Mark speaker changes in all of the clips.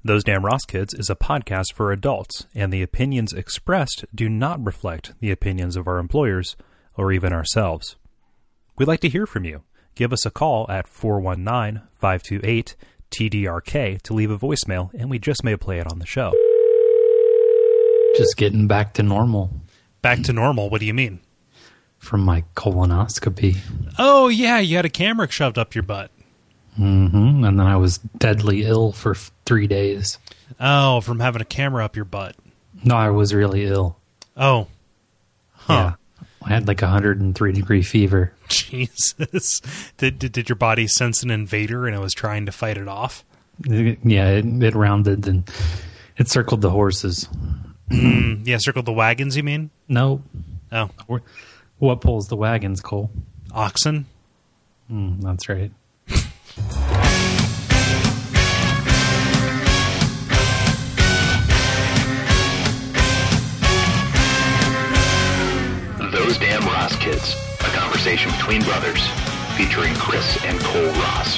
Speaker 1: Those Damn Ross Kids is a podcast for adults, and the opinions expressed do not reflect the opinions of our employers or even ourselves. We'd like to hear from you. Give us a call at 419-528-TDRK to leave a voicemail, and we just may play it on the show.
Speaker 2: Just getting back to normal.
Speaker 1: Back to normal? What do you mean?
Speaker 2: From my colonoscopy.
Speaker 1: Oh, yeah, you had a camera shoved up your butt.
Speaker 2: Mm-hmm. And then I was deadly ill for 3 days.
Speaker 1: Oh, from having a camera up your butt.
Speaker 2: No, I was really ill.
Speaker 1: Oh. Huh.
Speaker 2: Yeah. I had like 103-degree fever.
Speaker 1: Jesus. Did your body sense an invader and it was trying to fight it off?
Speaker 2: Yeah, it rounded and it circled the horses.
Speaker 1: Yeah, circled the wagons, you mean?
Speaker 2: No.
Speaker 1: Oh.
Speaker 2: What pulls the wagons, Cole?
Speaker 1: Oxen?
Speaker 2: That's right.
Speaker 3: Those Damn Ross Kids, a conversation between brothers, featuring Chris and Cole Ross.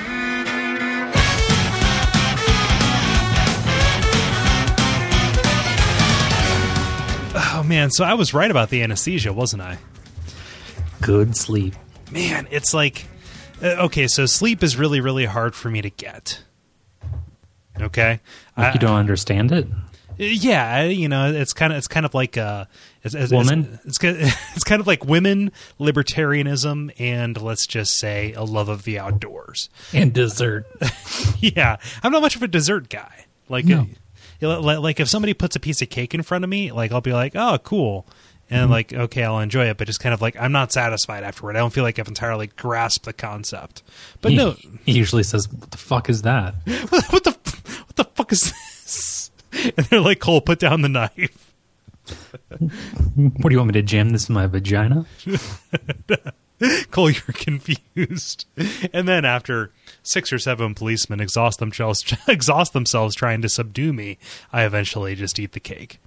Speaker 1: Oh, man, so I was right about the anesthesia, wasn't I?
Speaker 2: Good sleep.
Speaker 1: Man, it's like... okay, so sleep is really, really hard for me to get. Okay?
Speaker 2: You don't understand it?
Speaker 1: Yeah, you know, it's kind of like
Speaker 2: woman.
Speaker 1: It's kind of like women, libertarianism, and let's just say a love of the outdoors
Speaker 2: and dessert.
Speaker 1: Yeah, I'm not much of a dessert guy. Like,
Speaker 2: no.
Speaker 1: Like if somebody puts a piece of cake in front of me, like I'll be like, oh, cool, and like, okay, I'll enjoy it, but just kind of like I'm not satisfied afterward. I don't feel like I've entirely grasped the concept. But no,
Speaker 2: he usually says, "What the fuck is that?
Speaker 1: What the fuck is this?" And they're like, Cole, put down the knife.
Speaker 2: What do you want me to jam this in my vagina?
Speaker 1: Cole, you're confused. And then after 6 or 7 policemen exhaust themselves trying to subdue me, I eventually just eat the cake.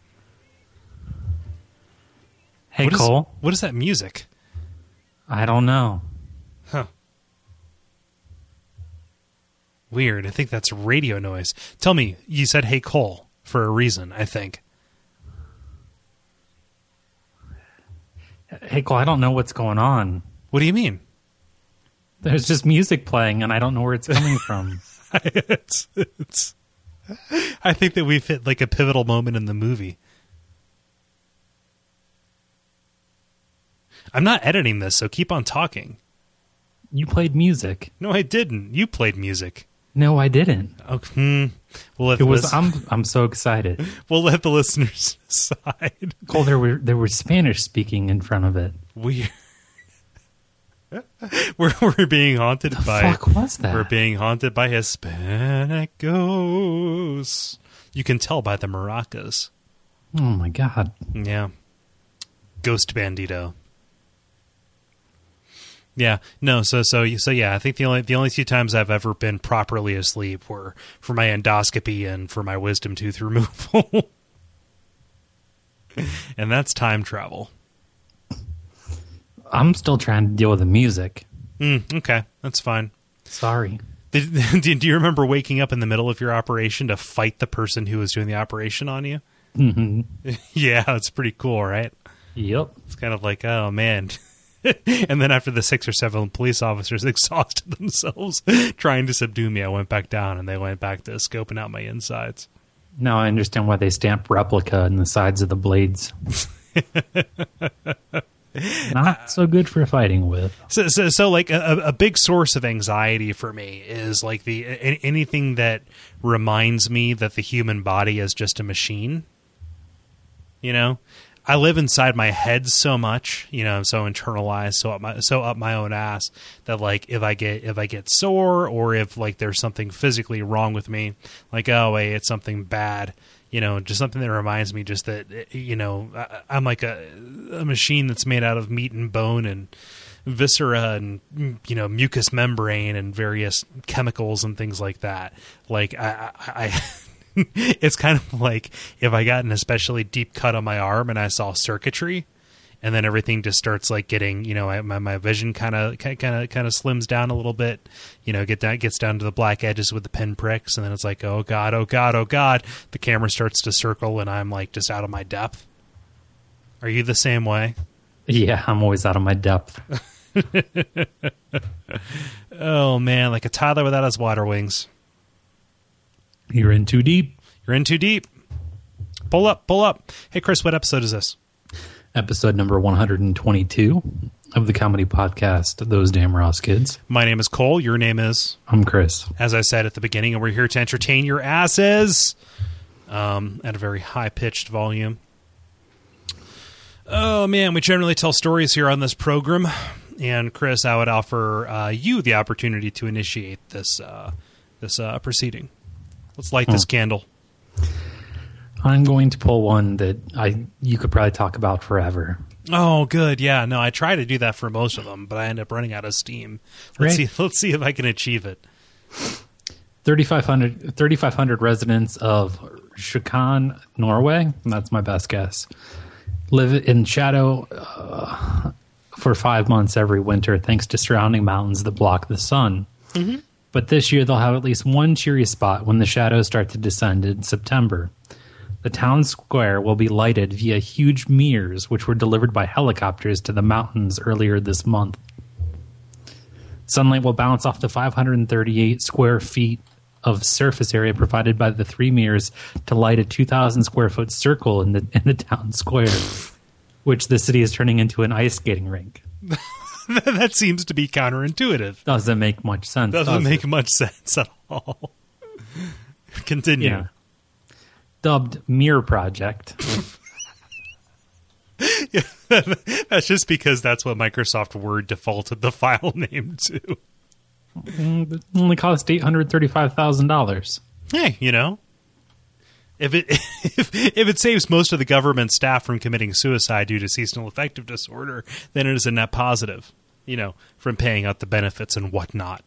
Speaker 2: Hey, Cole.
Speaker 1: What is that music?
Speaker 2: I don't know.
Speaker 1: Huh. Weird. I think that's radio noise. Tell me, you said, hey, Cole, for a reason, I think.
Speaker 2: Hey, Cole, I don't know what's going on.
Speaker 1: What do you mean?
Speaker 2: There's just music playing, and I don't know where it's coming from.
Speaker 1: I think that we've hit like a pivotal moment in the movie. I'm not editing this, so keep on talking.
Speaker 2: You played music.
Speaker 1: No, I didn't. You played music.
Speaker 2: No, I didn't.
Speaker 1: Okay.
Speaker 2: I'm so excited.
Speaker 1: We'll let the listeners decide.
Speaker 2: Cole, there were Spanish speaking in front of it.
Speaker 1: Weird. We're being haunted by.
Speaker 2: The fuck was that?
Speaker 1: We're being haunted by Hispanic ghosts. You can tell by the maracas.
Speaker 2: Oh my god.
Speaker 1: Yeah. Ghost Bandito. Yeah, no, so yeah, I think the only 2 times I've ever been properly asleep were for my endoscopy and for my wisdom tooth removal. And that's time travel.
Speaker 2: I'm still trying to deal with the music.
Speaker 1: Okay, that's fine.
Speaker 2: Sorry.
Speaker 1: Do you remember waking up in the middle of your operation to fight the person who was doing the operation on you?
Speaker 2: Mm-hmm.
Speaker 1: Yeah, it's pretty cool, right?
Speaker 2: Yep.
Speaker 1: It's kind of like, oh, man. And then after the 6 or 7 police officers exhausted themselves trying to subdue me, I went back down and they went back to scoping out my insides.
Speaker 2: Now I understand why they stamp replica in the sides of the blades. Not so good for fighting with.
Speaker 1: So like a big source of anxiety for me is like anything that reminds me that the human body is just a machine. You know? I live inside my head so much, you know, I'm so internalized, so up my own ass that like if I get sore or if like there's something physically wrong with me, like, oh wait, it's something bad, you know, just something that reminds me just that, you know, I'm like a machine that's made out of meat and bone and viscera and, you know, mucous membrane and various chemicals and things like that. Like I it's kind of like if I got an especially deep cut on my arm and I saw circuitry, and then everything just starts like getting, my vision kind of slims down a little bit, gets down to the black edges with the pinpricks, and then it's like, oh god, oh god, oh god, the camera starts to circle, and I'm like just out of my depth. Are you the same way?
Speaker 2: Yeah, I'm always out of my depth.
Speaker 1: Oh man, like a toddler without his water wings.
Speaker 2: You're in too deep.
Speaker 1: You're in too deep. Pull up. Hey, Chris, what episode is this?
Speaker 2: Episode number 122 of the comedy podcast, Those Damn Ross Kids.
Speaker 1: My name is Cole. Your name is?
Speaker 2: I'm Chris.
Speaker 1: As I said at the beginning, and we're here to entertain your asses at a very high-pitched volume. Oh, man, we generally tell stories here on this program. And, Chris, I would offer you the opportunity to initiate this proceeding. Let's light this candle.
Speaker 2: I'm going to pull one that you could probably talk about forever.
Speaker 1: Oh, good. Yeah, no, I try to do that for most of them, but I end up running out of steam. Let's see if I can achieve it.
Speaker 2: 3,500 residents of Sjukan, Norway, and that's my best guess, live in shadow for 5 months every winter thanks to surrounding mountains that block the sun. Mm-hmm. But this year they'll have at least one cheery spot when the shadows start to descend in September. The town square will be lighted via huge mirrors, which were delivered by helicopters to the mountains earlier this month. Sunlight will bounce off the 538 square feet of surface area provided by the three mirrors to light a 2,000 square foot circle in the town square, which the city is turning into an ice skating rink.
Speaker 1: That seems to be counterintuitive.
Speaker 2: Doesn't make much sense.
Speaker 1: Doesn't make much sense at all. Continue.
Speaker 2: Yeah. Dubbed Mirror Project.
Speaker 1: Yeah, that's just because that's what Microsoft Word defaulted the file name to.
Speaker 2: It only cost $835,000.
Speaker 1: Hey, if it saves most of the government staff from committing suicide due to seasonal affective disorder, then it is a net positive, from paying out the benefits and whatnot.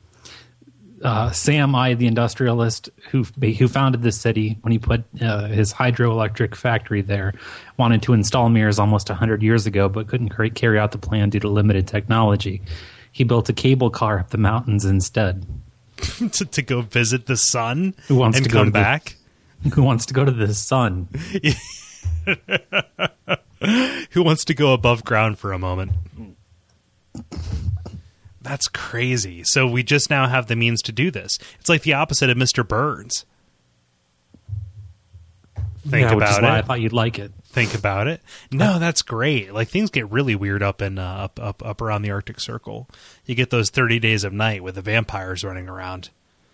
Speaker 2: Sam I, the industrialist who founded this city when he put his hydroelectric factory there, wanted to install mirrors almost 100 years ago, but couldn't carry out the plan due to limited technology. He built a cable car up the mountains instead.
Speaker 1: to go visit the sun
Speaker 2: and
Speaker 1: come back?
Speaker 2: Who wants to go to the sun?
Speaker 1: Who wants to go above ground for a moment? That's crazy. So we just now have the means to do this. It's like the opposite of Mr. Burns. Think about
Speaker 2: which is
Speaker 1: it.
Speaker 2: why I thought you'd like it.
Speaker 1: Think about it. No, that's great. Like things get really weird up in up around the Arctic Circle. You get those 30 days of night with the vampires running around.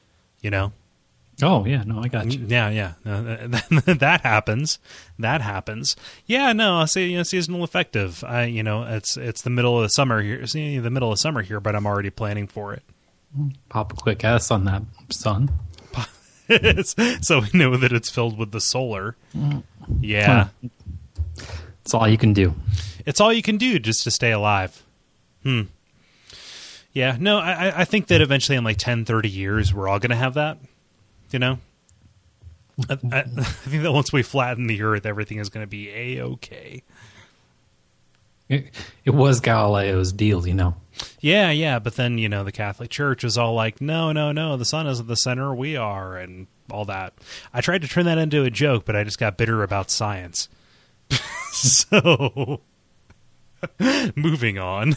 Speaker 2: Oh yeah, no, I got you.
Speaker 1: Yeah. That happens. Yeah, no, I say seasonal affective. It's the middle of the summer here, but I'm already planning for it.
Speaker 2: Pop a quick S on that, son.
Speaker 1: So we know that it's filled with the solar. Yeah.
Speaker 2: It's all you can do.
Speaker 1: It's all you can do just to stay alive. Yeah, no, I think that eventually in like 10, 30 years, we're all going to have that. I think that once we flatten the Earth, everything is going to be A-okay.
Speaker 2: It was Galileo's deal,
Speaker 1: Yeah, but then, the Catholic Church was all like, no, the sun isn't the center, we are, and all that. I tried to turn that into a joke, but I just got bitter about science. So, moving on.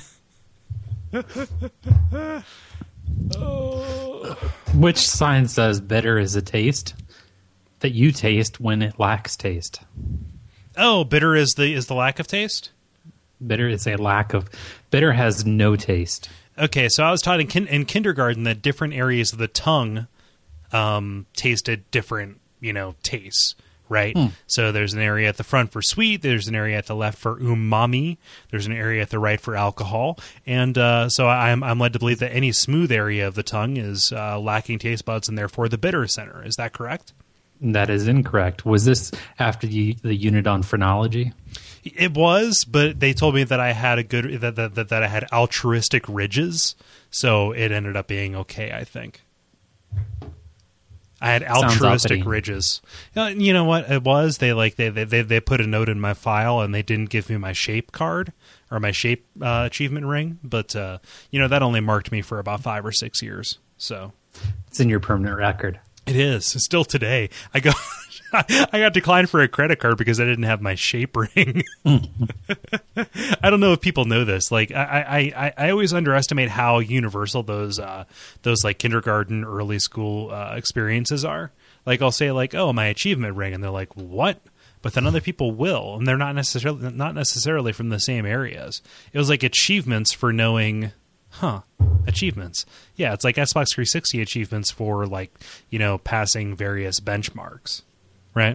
Speaker 2: Which science says bitter is a taste that you taste when it lacks taste?
Speaker 1: Oh, bitter is the lack of taste?
Speaker 2: Bitter is a lack of... Bitter has no taste.
Speaker 1: Okay, so I was taught in kindergarten that different areas of the tongue tasted different, tastes, right? So there's an area at the front for sweet, there's an area at the left for umami, there's an area at the right for alcohol, and so I'm led to believe that any smooth area of the tongue is lacking taste buds and therefore the bitter center. Is that correct?
Speaker 2: That is incorrect. Was this after the unit on phrenology?
Speaker 1: It was, but they told me that I had that I had altruistic ridges, so it ended up being okay, I think. I had
Speaker 2: Sounds
Speaker 1: altruistic
Speaker 2: uppity.
Speaker 1: ridges. You know what it was? They put a note in my file and they didn't give me my shape card or my shape achievement ring. But that only marked me for about 5 or 6 years. So
Speaker 2: It's in your permanent record.
Speaker 1: it is still today. I got declined for a credit card because I didn't have my shape ring. I don't know if people know this. Like I always underestimate how universal those like kindergarten, early school experiences are. Like I'll say like, "Oh, my achievement ring," and they're like, "What?" But then other people will, and they're not necessarily from the same areas. It was like achievements for knowing. Achievements. Yeah, it's like Xbox 360 achievements for like, passing various benchmarks, right?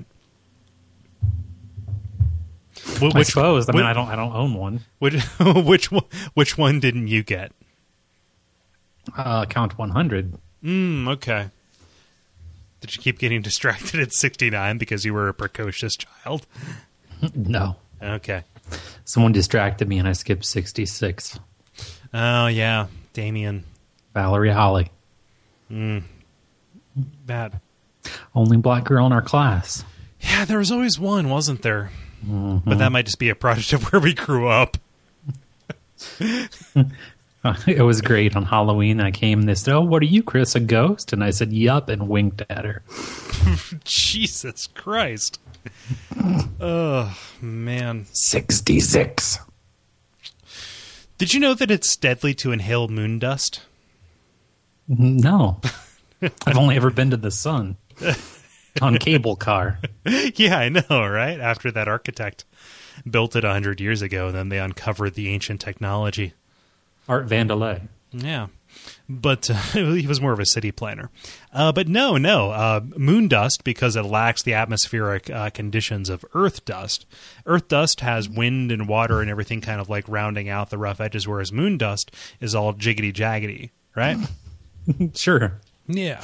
Speaker 2: I suppose. I don't own one.
Speaker 1: Which one didn't you get?
Speaker 2: Count 100.
Speaker 1: Okay. Did you keep getting distracted at 69 because you were a precocious child?
Speaker 2: No.
Speaker 1: Okay.
Speaker 2: Someone distracted me and I skipped 66.
Speaker 1: Oh, yeah. Damien.
Speaker 2: Valerie Holly.
Speaker 1: Bad.
Speaker 2: Only black girl in our class.
Speaker 1: Yeah, there was always one, wasn't there? Mm-hmm. But that might just be a product of where we grew up.
Speaker 2: It was great. On Halloween, I came and they said, "Oh, what are you, Chris, a ghost?" And I said, "Yup," and winked at her.
Speaker 1: Jesus Christ. Oh, man.
Speaker 2: 66.
Speaker 1: Did you know that it's deadly to inhale moon dust?
Speaker 2: No. I've only ever been to the sun on cable car.
Speaker 1: Yeah, I know, right? After that architect built it 100 years ago, then they uncovered the ancient technology.
Speaker 2: Art Vandelay.
Speaker 1: Yeah. But he was more of a city planner. But no. Moon dust, because it lacks the atmospheric conditions of Earth dust. Earth dust has wind and water and everything kind of like rounding out the rough edges, whereas moon dust is all jiggity-jaggedy, right?
Speaker 2: Sure.
Speaker 1: Yeah.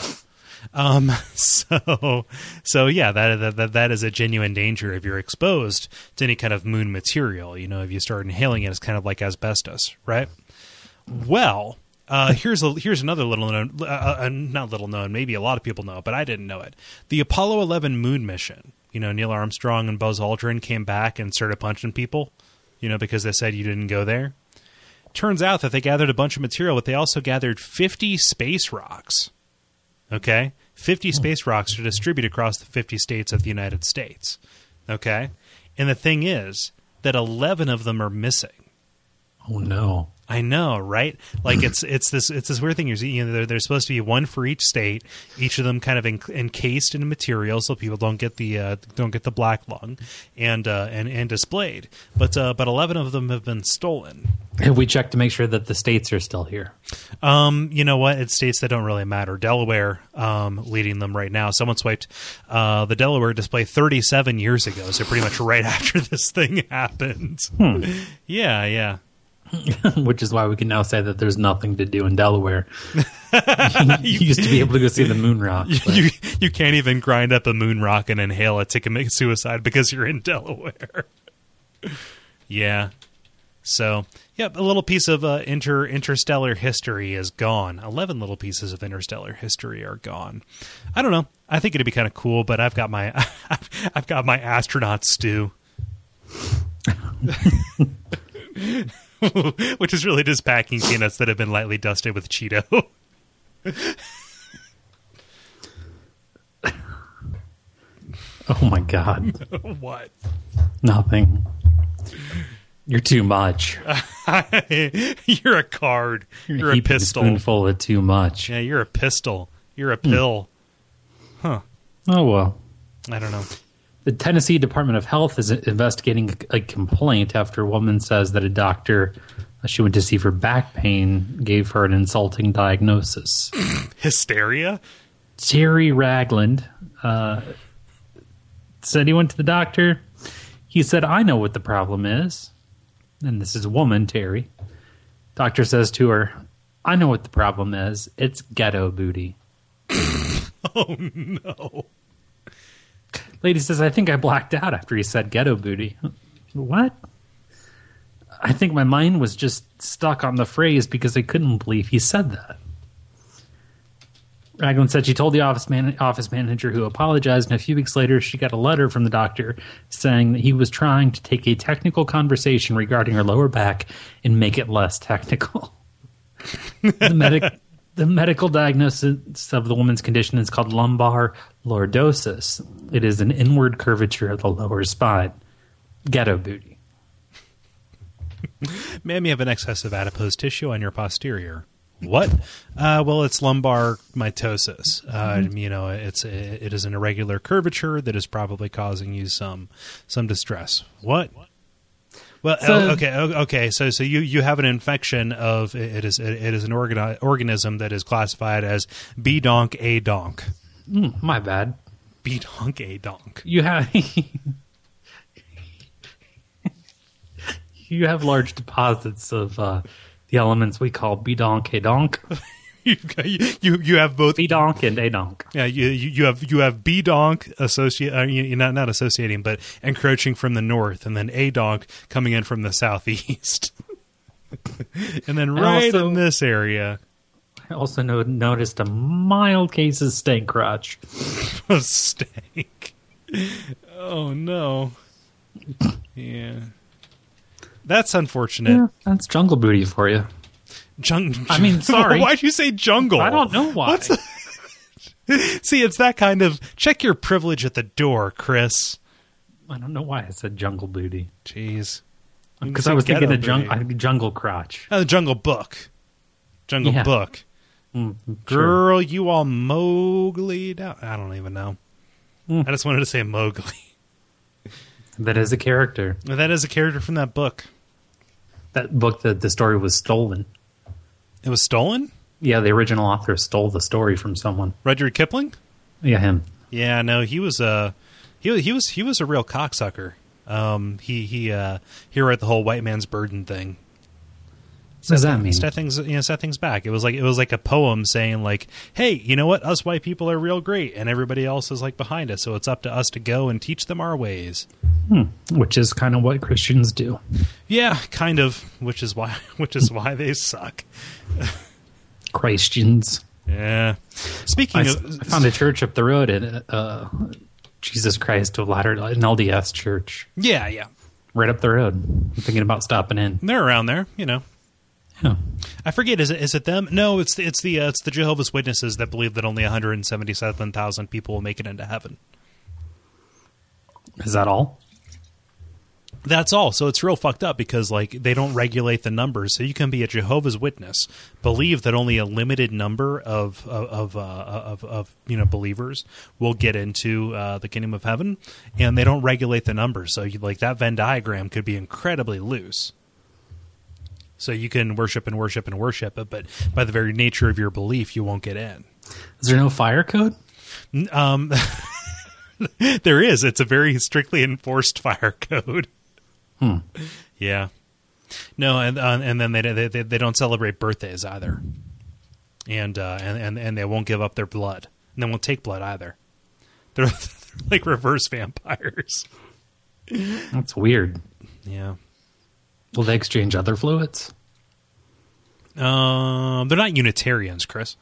Speaker 1: So yeah, that is a genuine danger if you're exposed to any kind of moon material. If you start inhaling it, it's kind of like asbestos, right? Well, here's another little known, not little known, maybe a lot of people know it, but I didn't know it. The Apollo 11 moon mission. Neil Armstrong and Buzz Aldrin came back and started punching people, because they said you didn't go there. Turns out that they gathered a bunch of material, but they also gathered 50 space rocks. Okay? 50 space rocks to distribute across the 50 states of the United States. Okay? And the thing is that 11 of them are missing.
Speaker 2: Oh, no.
Speaker 1: I know, right? Like it's this weird thing. There's supposed to be one for each state, each of them kind of encased in a material so people don't get the black lung and displayed. But 11 of them have been stolen.
Speaker 2: Have we checked to make sure that the states are still here?
Speaker 1: You know what? It's states that don't really matter. Delaware leading them right now. Someone swiped the Delaware display 37 years ago, so pretty much right after this thing happened. Yeah.
Speaker 2: Which is why we can now say that there's nothing to do in Delaware. You used to be able to go see the moon rock.
Speaker 1: You can't even grind up a moon rock and inhale it to commit suicide because you're in Delaware. Yeah. So, yep, a little piece of interstellar history is gone. 11 little pieces of interstellar history are gone. I don't know. I think it'd be kind of cool, but I've got my astronaut stew. Which is really just packing peanuts that have been lightly dusted with Cheeto.
Speaker 2: Oh my God.
Speaker 1: What?
Speaker 2: Nothing. You're too much.
Speaker 1: You're a card. You're a pistol.
Speaker 2: A spoonful of too much.
Speaker 1: Yeah, you're a pistol. You're a pill. Huh.
Speaker 2: Oh, well.
Speaker 1: I don't know.
Speaker 2: The Tennessee Department of Health is investigating a complaint after a woman says that a doctor she went to see for back pain gave her an insulting diagnosis.
Speaker 1: Hysteria?
Speaker 2: Terry Ragland said he went to the doctor. He said, "I know what the problem is." And this is a woman, Terry. Doctor says to her, "I know what the problem is. It's ghetto booty."
Speaker 1: Oh, no.
Speaker 2: Lady says, "I think I blacked out after he said ghetto booty." What? I think my mind was just stuck on the phrase because I couldn't believe he said that. Raglan said she told the office manager, who apologized, and a few weeks later she got a letter from the doctor saying that he was trying to take a technical conversation regarding her lower back and make it less technical. The medical diagnosis of the woman's condition is called lumbar lordosis. It is an inward curvature of the lower spine. Ghetto booty.
Speaker 1: Ma'am, you have an excess of adipose tissue on your posterior. What? Well, it's lumbar mitosis. It is an irregular curvature that is probably causing you some distress. What? Well, okay. So you have an infection of it is an organism that is classified as B donk A donk.
Speaker 2: My bad.
Speaker 1: B donk A donk.
Speaker 2: You have you have large deposits of the elements we call B donk A donk.
Speaker 1: You have both
Speaker 2: B donk and A donk.
Speaker 1: Yeah, you have B donk not associating, but encroaching from the north, and then A donk coming in from the southeast, and then in this area.
Speaker 2: I also noticed a mild case of stank crotch.
Speaker 1: Stank. Oh no. Yeah, that's unfortunate.
Speaker 2: Yeah, that's jungle booty for you. Sorry.
Speaker 1: Why'd you say jungle?
Speaker 2: I don't know why.
Speaker 1: See, it's that kind of check your privilege at the door, Chris.
Speaker 2: I don't know why I said jungle booty.
Speaker 1: Jeez.
Speaker 2: Because I was thinking of jungle crotch.
Speaker 1: Oh, the Jungle Book. Book. Girl, you all Mowgli down. I don't even know. I just wanted to say Mowgli.
Speaker 2: That is a character.
Speaker 1: That is a character from that book.
Speaker 2: That book that the story was stolen.
Speaker 1: It was stolen?
Speaker 2: Yeah, the original author stole the story from someone.
Speaker 1: Rudyard Kipling?
Speaker 2: Yeah, him.
Speaker 1: Yeah, no, he was a real cocksucker. He wrote the whole white man's burden thing.
Speaker 2: What does that mean?
Speaker 1: Set things back. It was like a poem saying like, hey, you know what? Us white people are real great, and everybody else is like behind us. So it's up to us to go and teach them our ways.
Speaker 2: Which is kind of what Christians do.
Speaker 1: Yeah, kind of. Which is why they suck.
Speaker 2: Christians.
Speaker 1: Yeah.
Speaker 2: I found a church up the road at Jesus Christ of Latter-day, an LDS church.
Speaker 1: Yeah.
Speaker 2: Right up the road. I'm thinking about stopping in.
Speaker 1: They're around there, Yeah. I forget. Is it them? No, it's the Jehovah's Witnesses that believe that only 177,000 people will make it into heaven.
Speaker 2: Is that all?
Speaker 1: That's all. So it's real fucked up because like they don't regulate the numbers. So you can be a Jehovah's Witness, believe that only a limited number of believers will get into the kingdom of heaven, and they don't regulate the numbers. So that Venn diagram could be incredibly loose. So you can worship and worship and worship it, but by the very nature of your belief, you won't get in.
Speaker 2: Is there no fire code?
Speaker 1: There is. It's a very strictly enforced fire code. Yeah. No, and then they don't celebrate birthdays either, and they won't give up their blood, and they won't take blood either. They're like reverse vampires.
Speaker 2: That's weird.
Speaker 1: Yeah.
Speaker 2: Will they exchange other fluids?
Speaker 1: They're not Unitarians, Chris.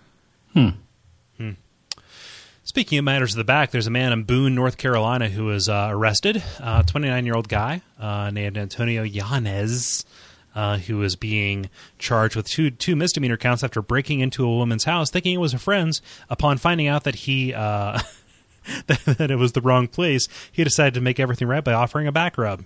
Speaker 1: Speaking of matters of the back, there's a man in Boone, North Carolina, who was arrested. A 29-year-old guy named Antonio Yanez, who is being charged with two misdemeanor counts after breaking into a woman's house, thinking it was her friend's. Upon finding out that he that it was the wrong place, he decided to make everything right by offering a back rub.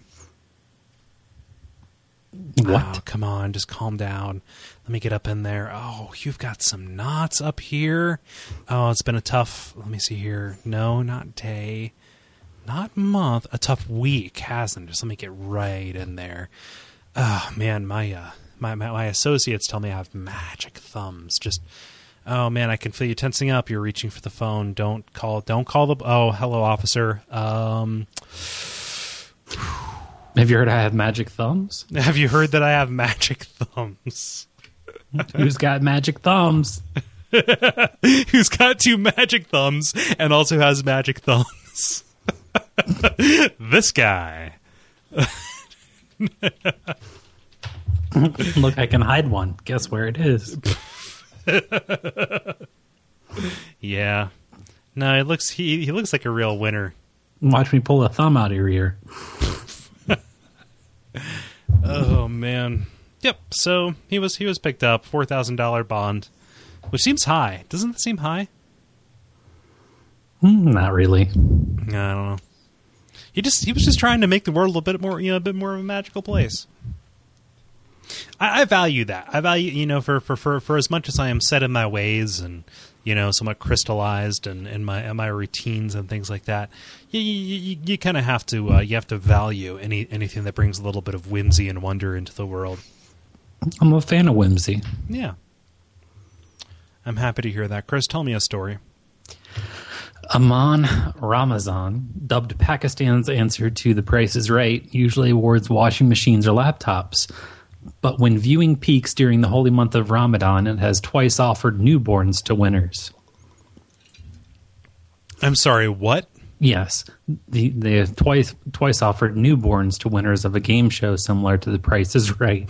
Speaker 2: What?
Speaker 1: Oh, come on, just calm down. Let me get up in there. Oh, you've got some knots up here. Oh, it's been a tough, let me see here. No, not day. Not month. A tough week, hasn't it? Just let me get right in there. Oh, man, my associates tell me I have magic thumbs. Just, oh, man, I can feel you tensing up. You're reaching for the phone. Don't call the, oh, hello, officer.
Speaker 2: Have you heard I have magic thumbs?
Speaker 1: Have you heard that I have magic thumbs?
Speaker 2: Who's got magic thumbs?
Speaker 1: Who's got two magic thumbs and also has magic thumbs? This guy.
Speaker 2: Look, I can hide one. Guess where it is?
Speaker 1: Yeah. No, he looks like a real winner.
Speaker 2: Watch me pull a thumb out of your ear.
Speaker 1: Oh man. Yep. So he was picked up, $4,000 bond, which seems high. Doesn't that seem high?
Speaker 2: Not really.
Speaker 1: I don't know. He was just trying to make the world a bit more of a magical place. I value that. I value, for as much as I am set in my ways and, somewhat crystallized and in my routines and things like that. You kind of have to value anything that brings a little bit of whimsy and wonder into the world.
Speaker 2: I'm a fan of whimsy.
Speaker 1: Yeah. I'm happy to hear that. Chris, tell me a story.
Speaker 2: Aman Ramazan, dubbed Pakistan's answer to The Price is Right, usually awards washing machines or laptops. But when viewing peaks during the holy month of Ramadan, it has twice offered newborns to winners.
Speaker 1: I'm sorry, what?
Speaker 2: Yes. They have twice offered newborns to winners of a game show similar to The Price is Right.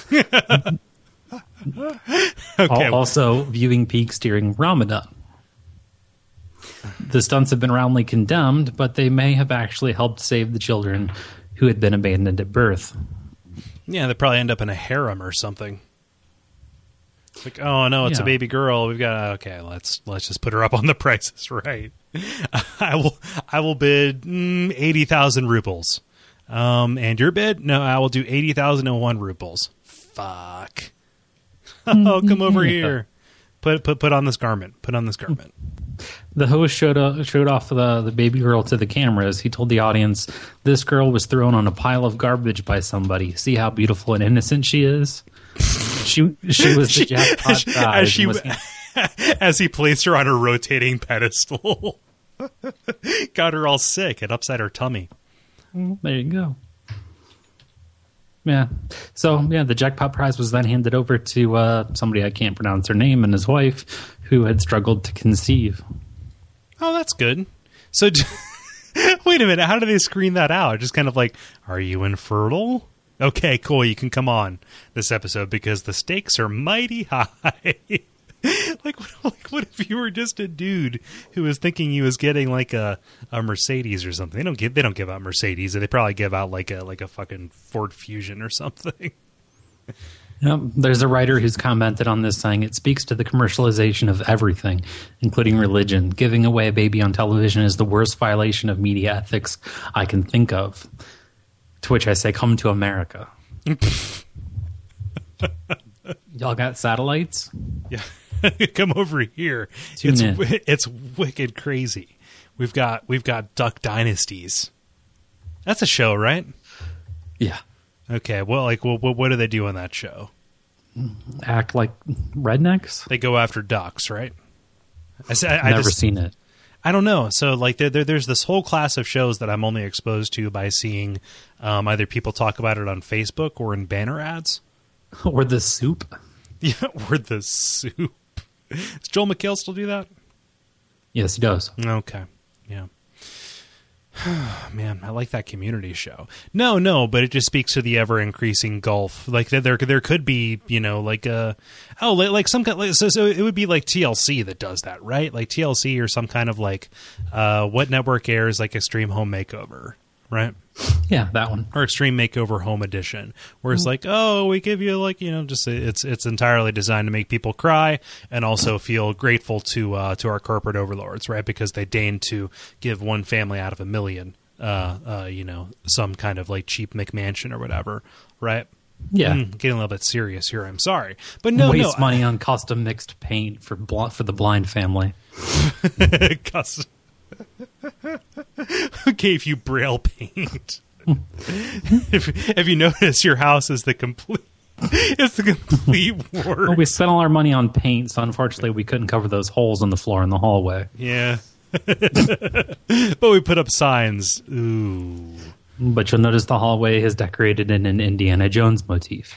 Speaker 1: Okay.
Speaker 2: Also, viewing peaks during Ramadan. The stunts have been roundly condemned, but they may have actually helped save the children who had been abandoned at birth.
Speaker 1: Yeah, they probably end up in a harem or something. It's like, oh no, it's a baby girl. We've got let's just put her up on The Price is Right. I will bid 80,000 rubles. And your bid? No, I will do 80,001 rubles. Fuck. Oh, come over here. Put on this garment. Put on this garment.
Speaker 2: The host showed off the baby girl to the cameras. He told the audience, "This girl was thrown on a pile of garbage by somebody. See how beautiful and innocent she is." She was the jackpot prize.
Speaker 1: As he placed her on a rotating pedestal, got her all sick and upset her tummy.
Speaker 2: There you go. Yeah. So, the jackpot prize was then handed over to somebody I can't pronounce her name and his wife, who had struggled to conceive.
Speaker 1: Oh, that's good. So, wait a minute. How do they screen that out? Just kind of like, are you infertile? Okay, cool. You can come on this episode because the stakes are mighty high. Like, what if you were just a dude who was thinking he was getting like a Mercedes or something? They don't give out Mercedes. They probably give out like a fucking Ford Fusion or something.
Speaker 2: Yep. There's a writer who's commented on this saying it speaks to the commercialization of everything, including religion. Giving away a baby on television is the worst violation of media ethics I can think of. To which I say, come to America. Y'all got satellites?
Speaker 1: Yeah. Come over here. It's wicked crazy. We've got Duck Dynasties. That's a show, right?
Speaker 2: Yeah.
Speaker 1: Okay. Well, what do they do on that show?
Speaker 2: Act like rednecks?
Speaker 1: They go after ducks, right?
Speaker 2: I've never seen it.
Speaker 1: I don't know. So, like, there's this whole class of shows that I'm only exposed to by seeing either people talk about it on Facebook or in banner ads.
Speaker 2: Or The Soup.
Speaker 1: Yeah, or The Soup. Does Joel McHale still do that?
Speaker 2: Yes, he does.
Speaker 1: Okay. Yeah. Man, I like that Community show. No, but it just speaks to the ever-increasing gulf. Like, there could be, like some kind of, so it would be like TLC that does that, right? Like TLC or some kind of like, what network airs like Extreme Home Makeover, right?
Speaker 2: Yeah, that one.
Speaker 1: Or Extreme Makeover Home Edition, where it's like, oh, we give you like, just it's entirely designed to make people cry and also feel grateful to our corporate overlords, right? Because they deign to give one family out of a million, some kind of like cheap McMansion or whatever, right?
Speaker 2: Yeah,
Speaker 1: getting a little bit serious here. I'm sorry, but
Speaker 2: waste money on custom mixed paint for the blind family.
Speaker 1: Custom. Who gave you Braille paint? if you notice, your house is the complete worst.
Speaker 2: Well, we spent all our money on paint, so unfortunately we couldn't cover those holes in the floor in the hallway.
Speaker 1: Yeah. But we put up signs. Ooh.
Speaker 2: But you'll notice the hallway is decorated in an Indiana Jones motif.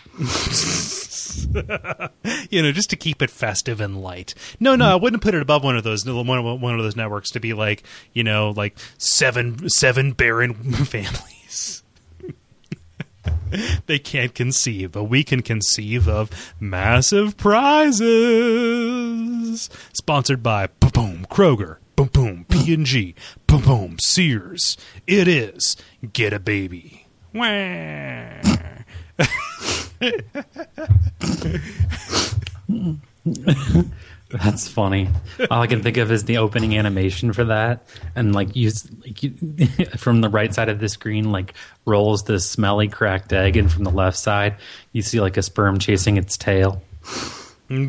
Speaker 1: Just to keep it festive and light. No, I wouldn't put it above one of those networks to be like, like seven barren families. They can't conceive, but we can conceive of massive prizes. is sponsored by boom Kroger, boom P&G, boom Sears. It is Get a Baby. Wah.
Speaker 2: That's funny. All I can think of is the opening animation for that, and from the right side of the screen, like rolls this smelly cracked egg, and from the left side, you see like a sperm chasing its tail.
Speaker 1: And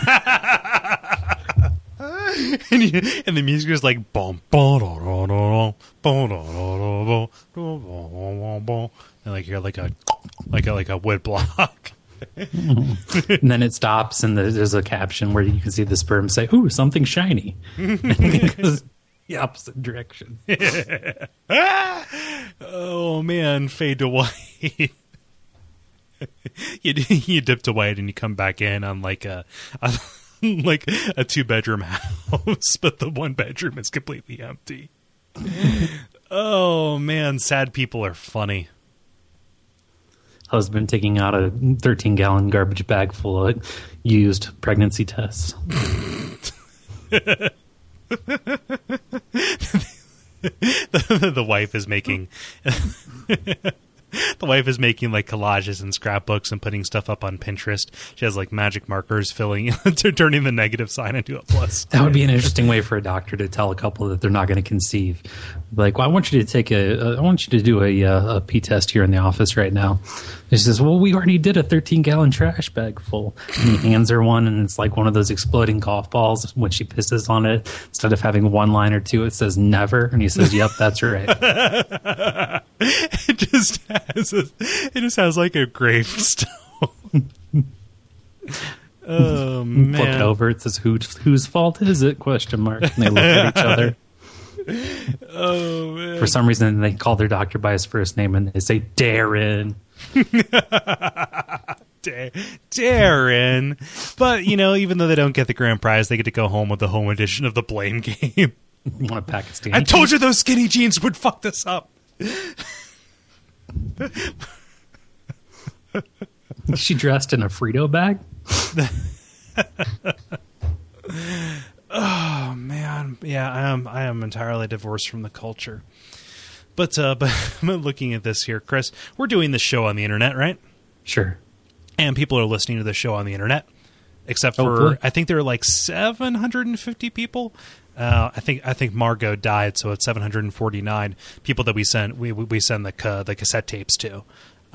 Speaker 1: the music is like boom, boom, boom, boom, boom, boom, boom, and like you're like a wood block.
Speaker 2: And then it stops, and there's a caption where you can see the sperm say, "Ooh, something shiny." And it goes the opposite direction.
Speaker 1: Oh man, fade to white. you dip to white, and you come back in on like a 2-bedroom house, but the 1 bedroom is completely empty. Oh man, sad people are funny.
Speaker 2: Husband taking out a 13-gallon garbage bag full of used pregnancy tests.
Speaker 1: The wife is making like collages and scrapbooks and putting stuff up on Pinterest. She has like magic markers turning the negative sign into a plus.
Speaker 2: That would be an interesting way for a doctor to tell a couple that they're not going to conceive. Like, well, I want you to do a pee test here in the office right now. She says, well, we already did a 13-gallon trash bag full. And he hands her one, and it's like one of those exploding golf balls. When she pisses on it, instead of having 1 line or 2, it says never. And he says, yep, that's right.
Speaker 1: It just has like a gravestone. Oh man!
Speaker 2: Flip it over. It says, "Whose fault is it?" ? And they look at each other.
Speaker 1: Oh man!
Speaker 2: For some reason, they call their doctor by his first name, and they say Darren.
Speaker 1: Darren. But even though they don't get the grand prize, they get to go home with the home edition of the Blame Game.
Speaker 2: You want a pack of skinny
Speaker 1: I told you those skinny jeans would fuck this up.
Speaker 2: Is she dressed in a Frito bag?
Speaker 1: Oh man, yeah, I am entirely divorced from the culture. But I'm looking at this here, Chris. We're doing this show on the internet, right?
Speaker 2: Sure.
Speaker 1: And people are listening to the show on the internet, except for
Speaker 2: Hopefully.
Speaker 1: I think there are like 750 people. I think Margot died, so it's 749 people that we send the cassette tapes to.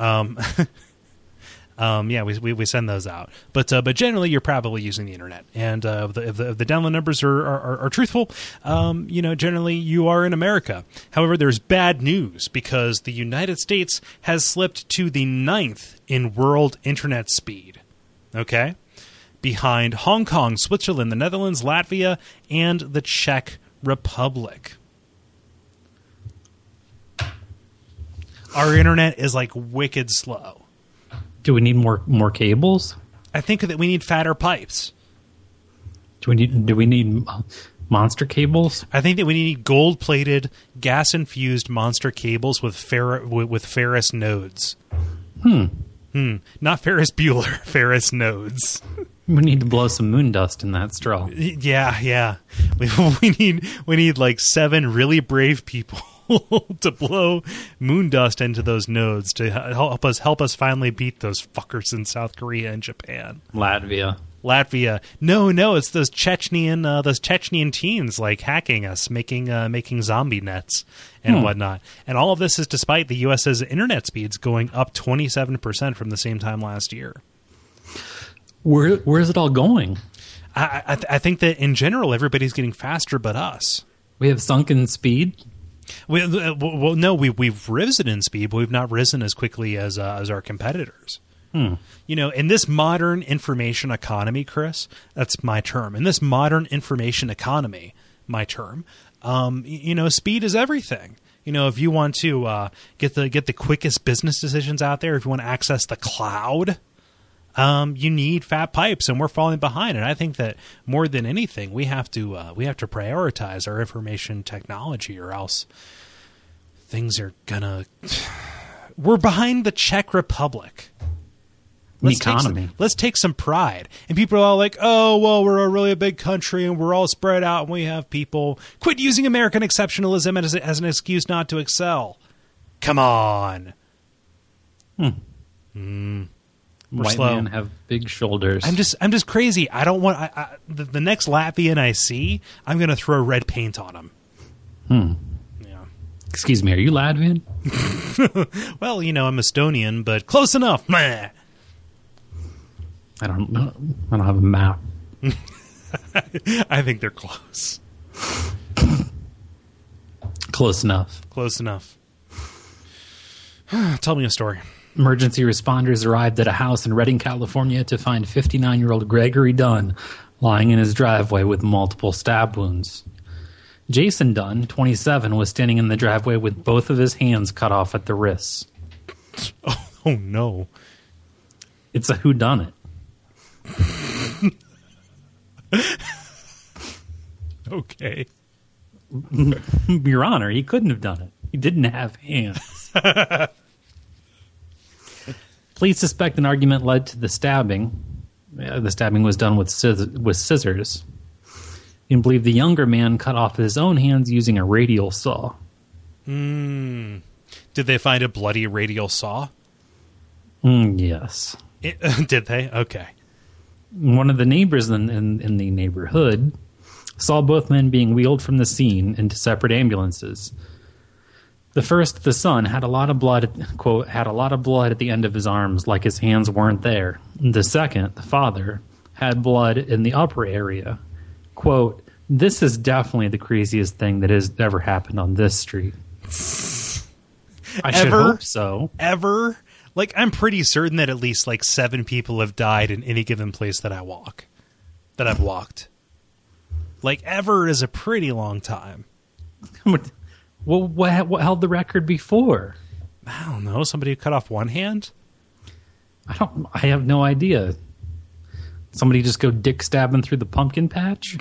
Speaker 1: Yeah, we send those out, but generally you're probably using the internet, and if the download numbers are truthful, generally you are in America. However, there's bad news because the United States has slipped to the 9th in world internet speed. Okay. Behind Hong Kong, Switzerland, the Netherlands, Latvia, and the Czech Republic. Our internet is like wicked slow.
Speaker 2: Do we need more cables?
Speaker 1: I think that we need fatter pipes.
Speaker 2: Do we need monster cables?
Speaker 1: I think that we need gold-plated, gas-infused monster cables with ferrous nodes. Not Ferris Bueller, ferrous nodes.
Speaker 2: We need to blow some moon dust in that straw.
Speaker 1: Yeah. We need like 7 really brave people to blow moon dust into those nodes to help us finally beat those fuckers in South Korea and Japan.
Speaker 2: Latvia.
Speaker 1: No, it's those Chechnyan teens like hacking us, making zombie nets and whatnot. And all of this is despite the US's internet speeds going up 27% from the same time last year.
Speaker 2: Where's it all going?
Speaker 1: I think that in general everybody's getting faster but us.
Speaker 2: We have sunken speed.
Speaker 1: No, we've risen in speed, but we've not risen as quickly as our competitors. In this modern information economy, Chris, that's my term. In this modern information economy, my term, speed is everything. If you want to get the quickest business decisions out there, if you want to access the cloud, you need fat pipes, and we're falling behind. And I think that more than anything, we have to prioritize our information technology, or else things are gonna. We're behind the Czech Republic. let's take some pride. And people are all like, oh, well, we're a really big country and we're all spread out and we have people. Quit using American exceptionalism as an excuse not to excel. Come on.
Speaker 2: White
Speaker 1: slow.
Speaker 2: men have big shoulders.
Speaker 1: I'm just crazy. I don't want the next Latvian I see, I'm going to throw red paint on him. Yeah.
Speaker 2: Excuse me, are you Latvian?
Speaker 1: Well, I'm Estonian, but close enough. Meh.
Speaker 2: I don't know. I don't have a map.
Speaker 1: I think they're close.
Speaker 2: Close enough.
Speaker 1: Close enough. Tell me a story.
Speaker 2: Emergency responders arrived at a house in Redding, California to find 59-year-old Gregory Dunn lying in his driveway with multiple stab wounds. Jason Dunn, 27, was standing in the driveway with both of his hands cut off at the wrists.
Speaker 1: Oh no.
Speaker 2: It's a whodunit.
Speaker 1: Okay.
Speaker 2: Your Honor, he couldn't have done it. He didn't have hands. Police suspect an argument led to the stabbing. The stabbing was done with scissors. And believe the younger man cut off his own hands using a radial saw.
Speaker 1: Did they find a bloody radial saw?
Speaker 2: Yes.
Speaker 1: Did they? Okay.
Speaker 2: One of the neighbors in the neighborhood saw both men being wheeled from the scene into separate ambulances. The first, the son, had a lot of blood, quote, had a lot of blood at the end of his arms, like his hands weren't there. The second, the father, had blood in the upper area. Quote, this is definitely the craziest thing that has ever happened on this street. I should hope so.
Speaker 1: Ever? Like, I'm pretty certain that at least, 7 people have died in any given place that I've walked. Ever is a pretty long time.
Speaker 2: Well, what held the record before?
Speaker 1: I don't know. Somebody who cut off one hand?
Speaker 2: I have no idea. Somebody just go dick stabbing through the pumpkin patch?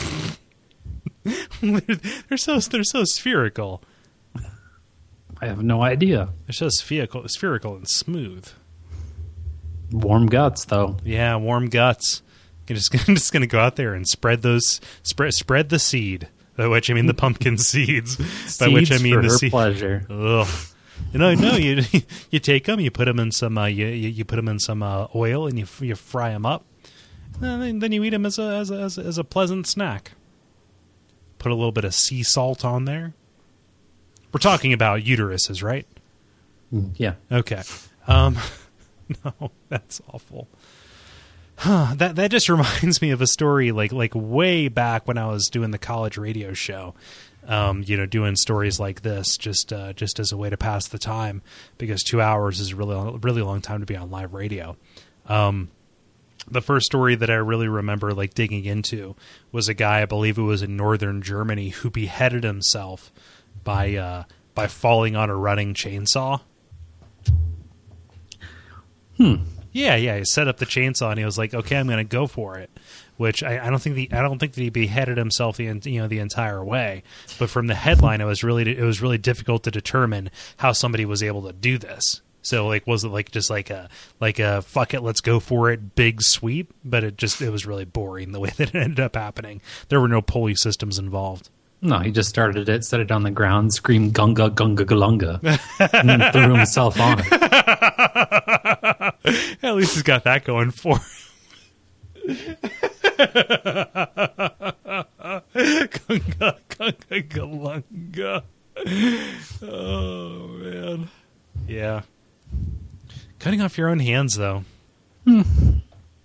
Speaker 1: They're so spherical.
Speaker 2: I have no idea.
Speaker 1: They're so spherical and smooth.
Speaker 2: Warm guts, though.
Speaker 1: Yeah, warm guts. I'm just going to go out there and spread the seed. By which I mean the pumpkin seeds. By which I mean
Speaker 2: for
Speaker 1: the
Speaker 2: her
Speaker 1: seed.
Speaker 2: pleasure.
Speaker 1: Ugh. No. You take them, you put them in some you put them in some oil, and you fry them up. And then you eat them as a pleasant snack. Put a little bit of sea salt on there. We're talking about uteruses, right?
Speaker 2: Yeah.
Speaker 1: Okay. No, that's awful. That just reminds me of a story like way back when I was doing the college radio show. Doing stories like this just as a way to pass the time, because 2 hours is a really long time to be on live radio. The first story that I really remember digging into was a guy, I believe it was in northern Germany, who beheaded himself by falling on a running chainsaw. Yeah, he set up the chainsaw and he was like, "Okay, I'm going to go for it." Which I don't think that he beheaded himself the entire way, but from the headline, it was really difficult to determine how somebody was able to do this. So was it just a fuck it, let's go for it big sweep? But it was really boring the way that it ended up happening. There were no pulley systems involved.
Speaker 2: No, he just started it, set it on the ground, screamed gunga gunga galunga, and then threw himself on it.
Speaker 1: At least he's got that going for him. Gunga gunga galunga. Oh man. Yeah. Cutting off your own hands though.
Speaker 2: To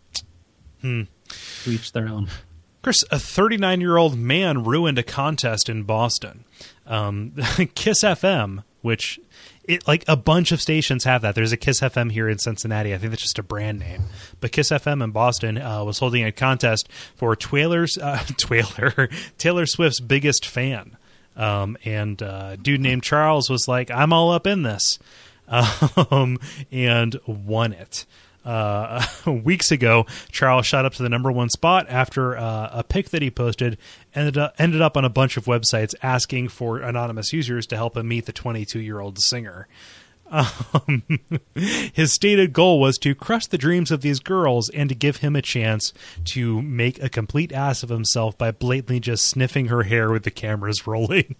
Speaker 2: each their own.
Speaker 1: Chris, a 39-year-old man ruined a contest in Boston. Kiss FM, which a bunch of stations have that. There's a Kiss FM here in Cincinnati. I think that's just a brand name. But Kiss FM in Boston was holding a contest for Taylor Swift's biggest fan. And a dude named Charles was like, "I'm all up in this," and won it. Weeks ago, Charles shot up to the number 1 spot after a pic that he posted ended up on a bunch of websites asking for anonymous users to help him meet the 22-year-old singer. His stated goal was to crush the dreams of these girls and to give him a chance to make a complete ass of himself by blatantly just sniffing her hair with the cameras rolling.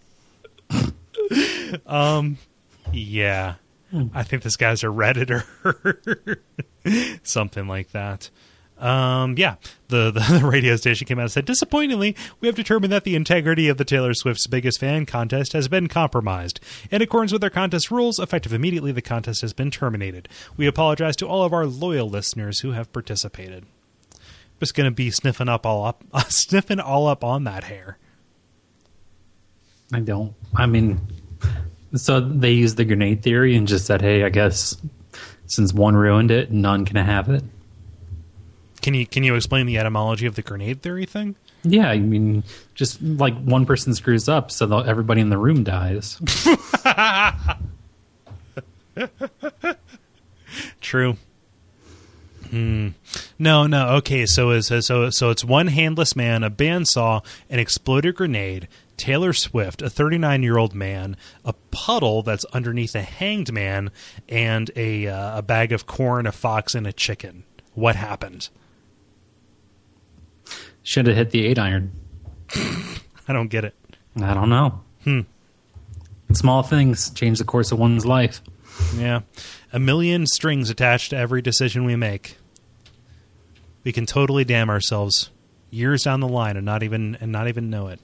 Speaker 1: Yeah. I think this guy's a Redditor. Something like that. Yeah, the radio station came out and said, disappointingly, we have determined that the integrity of the Taylor Swift's Biggest Fan contest has been compromised. In accordance with our contest rules, effective immediately, the contest has been terminated. We apologize to all of our loyal listeners who have participated. Just going to be sniffing all up on that hair.
Speaker 2: So they used the grenade theory and just said, hey, I guess since one ruined it, none can have it.
Speaker 1: Can you explain the etymology of the grenade theory thing?
Speaker 2: Yeah, I mean, just like one person screws up, so everybody in the room dies.
Speaker 1: True. No. Okay, so it's one handless man, a bandsaw, an exploded grenade, Taylor Swift, a 39-year-old man, a puddle that's underneath a hanged man, and a bag of corn, a fox, and a chicken. What happened?
Speaker 2: Should have hit the 8-iron.
Speaker 1: I don't get it.
Speaker 2: I don't know. Small things change the course of one's life.
Speaker 1: Yeah. 1 million strings attached to every decision we make. We can totally damn ourselves years down the line and not even know it.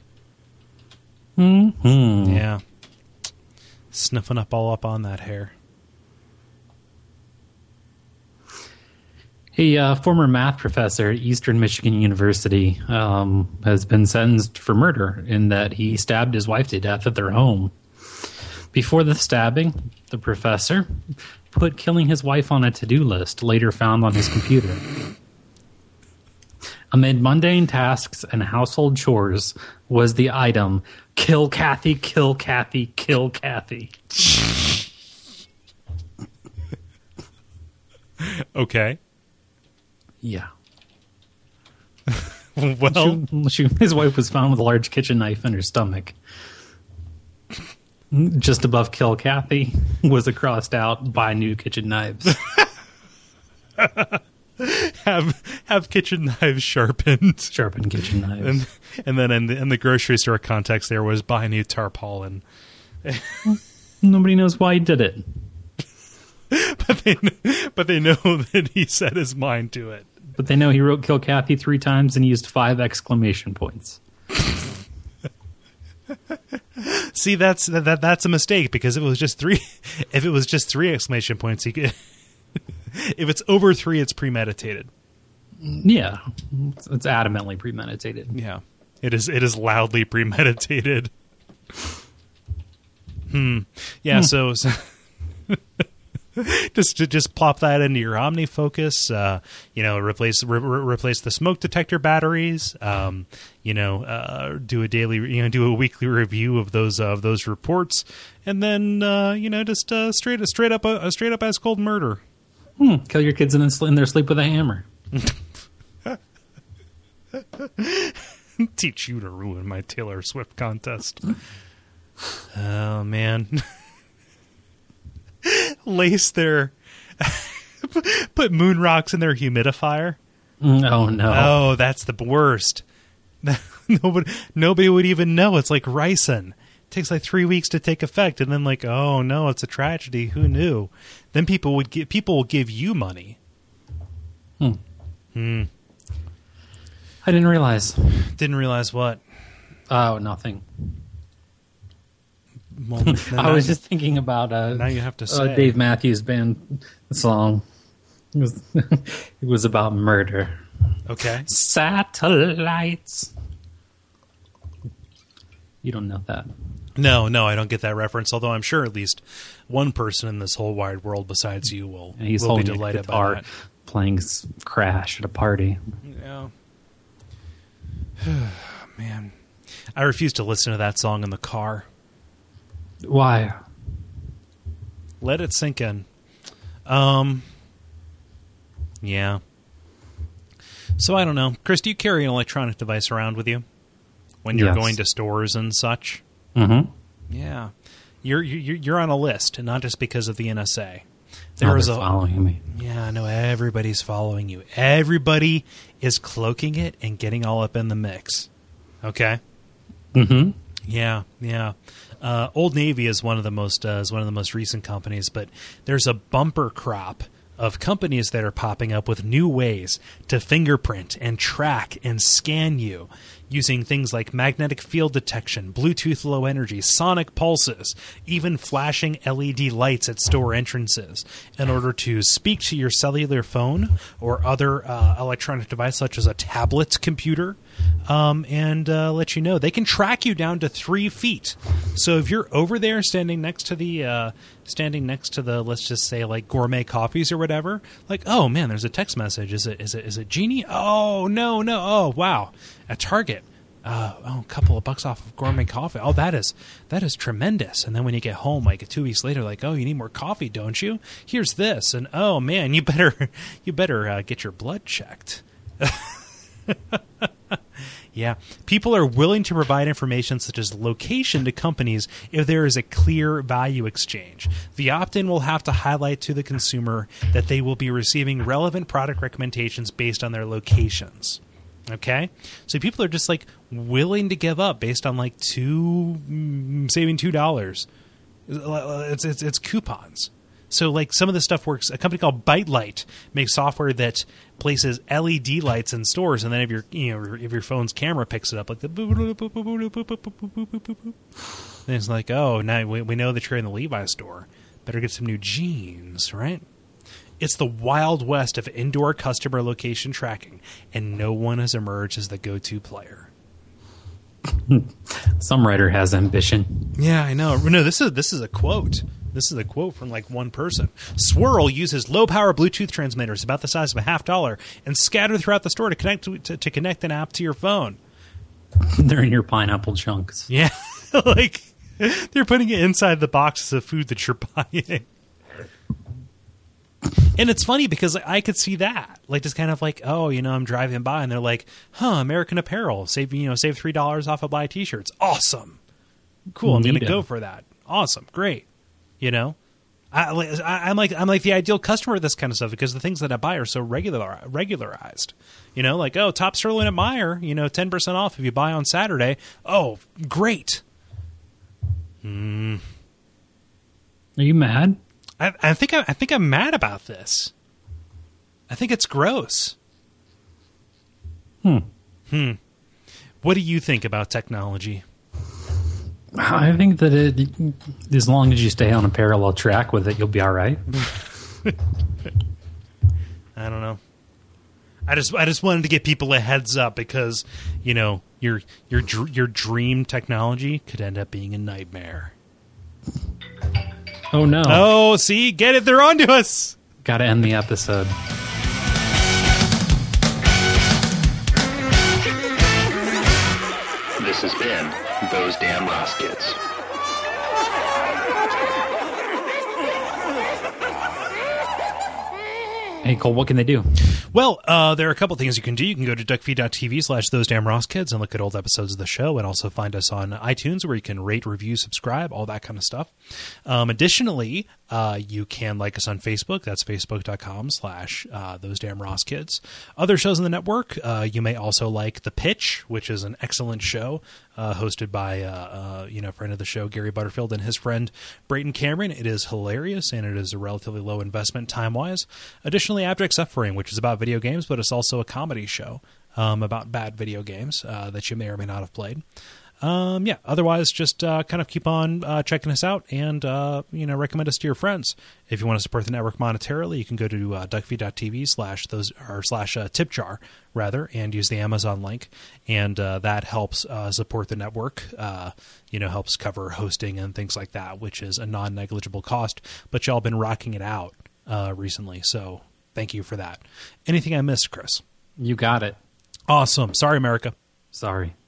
Speaker 2: Mm-hmm.
Speaker 1: Yeah. Sniffing all up on that hair.
Speaker 2: A former math professor at Eastern Michigan University has been sentenced for murder in that he stabbed his wife to death at their home. Before the stabbing, the professor put killing his wife on a to-do list, later found on his computer. Amid mundane tasks and household chores was the item, kill Kathy, kill Kathy, kill Kathy.
Speaker 1: Okay.
Speaker 2: Yeah.
Speaker 1: Well,
Speaker 2: his wife was found with a large kitchen knife in her stomach. Just above kill Kathy was a crossed out buy new kitchen knives.
Speaker 1: have kitchen knives sharpened.
Speaker 2: Sharpened kitchen knives.
Speaker 1: And then in the grocery store context there was buy new tarpaulin.
Speaker 2: Nobody knows why he did it.
Speaker 1: But they know that he set his mind to it.
Speaker 2: But they know he wrote kill Kathy 3 times and used 5 exclamation points.
Speaker 1: See, that's a mistake because if it was just 3 exclamation points, he could. If it's over 3, it's premeditated.
Speaker 2: Yeah, it's adamantly premeditated.
Speaker 1: Yeah, it is loudly premeditated. Yeah, so just plop that into your OmniFocus. Replace the smoke detector batteries. Do a weekly review of those reports, and then just straight up as cold murder.
Speaker 2: Kill your kids in their sleep with a hammer.
Speaker 1: Teach you to ruin my Taylor Swift contest. Oh man. Lace their put moon rocks in their humidifier.
Speaker 2: Oh no.
Speaker 1: Oh, that's the worst. Nobody would even know. It's like ricin. It takes like 3 weeks to take effect, and then like, oh no, it's a tragedy. Who knew? Then people will give you money.
Speaker 2: I didn't realize.
Speaker 1: Didn't realize what?
Speaker 2: Oh, nothing.
Speaker 1: Well,
Speaker 2: I was just thinking about
Speaker 1: now you have to say
Speaker 2: Dave Matthews Band song. It was about murder.
Speaker 1: Okay.
Speaker 2: Satellites. You don't know that.
Speaker 1: No, I don't get that reference. Although I'm sure at least one person in this whole wide world besides you will be delighted by that.
Speaker 2: Playing Crash at a party.
Speaker 1: Yeah. Man, I refuse to listen to that song in the car.
Speaker 2: Why?
Speaker 1: Let it sink in. Yeah. So I don't know. Chris, do you carry an electronic device around with you when you're going to stores and such?
Speaker 2: Mm-hmm.
Speaker 1: Yeah. You're on a list, and not just because of the NSA.
Speaker 2: They're following me.
Speaker 1: Yeah, I know everybody's following you. Everybody is cloaking it and getting all up in the mix. Okay.
Speaker 2: Mm-hmm.
Speaker 1: Yeah. Old Navy is one of the most recent companies, but there's a bumper crop of companies that are popping up with new ways to fingerprint and track and scan you using things like magnetic field detection, Bluetooth low energy, sonic pulses, even flashing LED lights at store entrances in order to speak to your cellular phone or other electronic device such as a tablet computer and let you know. They can track you down to 3 feet. So if you're over there standing next to the let's just say like Gourmet Coffees or whatever, like, oh man, there's a text message. Is it Jeannie? Oh no. Oh wow. At Target. A couple of bucks off of Gourmet Coffee. Oh, that is tremendous. And then when you get home, like 2 weeks later, like, oh, you need more coffee, don't you? Here's this, and oh man, you better get your blood checked. Yeah, people are willing to provide information such as location to companies if there is a clear value exchange. The opt-in will have to highlight to the consumer that they will be receiving relevant product recommendations based on their locations. Okay, so people are just like willing to give up based on like saving $2. It's coupons. So like some of this stuff works. A company called ByteLight makes software that places LED lights in stores, and then if your phone's camera picks it up, like the boop boop boop boop boop boop boop boop boop boop boop, then it's like, oh, now we know that you're in the Levi's store. Better get some new jeans, right? It's the Wild West of indoor customer location tracking, and no one has emerged as the go-to player.
Speaker 2: Some writer has ambition.
Speaker 1: Yeah, I know. No, this is a quote. This is a quote from like one person. Swirl uses low-power Bluetooth transmitters about the size of a $50 and scattered throughout the store to connect an app to your phone.
Speaker 2: They're in your pineapple chunks.
Speaker 1: Yeah, like they're putting it inside the boxes of food that you're buying. And it's funny because I could see that, like, just kind of like, oh, I'm driving by and they're like, American Apparel, save $3 off of buy t-shirts. Awesome, cool. I'm going to go for that. Awesome, great. I'm like the ideal customer of this kind of stuff because the things that I buy are so regularized. Like, oh, top sirloin at Meijer, 10% off if you buy on Saturday. Oh, great.
Speaker 2: Are you mad?
Speaker 1: I think I'm mad about this. I think it's gross. What do you think about technology?
Speaker 2: I think that as long as you stay on a parallel track with it, you'll be all right.
Speaker 1: I don't know. I just wanted to give people a heads up because your dream technology could end up being a nightmare.
Speaker 2: Oh no!
Speaker 1: Oh, see, get it? They're onto us.
Speaker 2: Got to end the episode.
Speaker 3: This has been Those Damn Ross Kids.
Speaker 2: Hey, Cole, what can they do?
Speaker 1: Well, there are a couple things you can do. You can go to duckfeed.tv/thosedamnroskids and look at old episodes of the show, and also find us on iTunes where you can rate, review, subscribe, all that kind of stuff. Additionally, you can like us on Facebook. That's facebook.com/thosedamroskids. Other shows on the network, you may also like The Pitch, which is an excellent show hosted by friend of the show, Gary Butterfield, and his friend Brayton Cameron. It is hilarious, and it is a relatively low investment time-wise. Additionally, Abject Suffering, which is about video games, but it's also a comedy show about bad video games that you may or may not have played. Otherwise, just kind of keep on checking us out and, recommend us to your friends. If you want to support the network monetarily, you can go to duckfeed.tv/tipjar, and use the Amazon link. And that helps support the network, helps cover hosting and things like that, which is a non-negligible cost. But y'all been rocking it out recently, so thank you for that. Anything I missed, Chris?
Speaker 2: You got it.
Speaker 1: Awesome. Sorry, America.
Speaker 2: Sorry.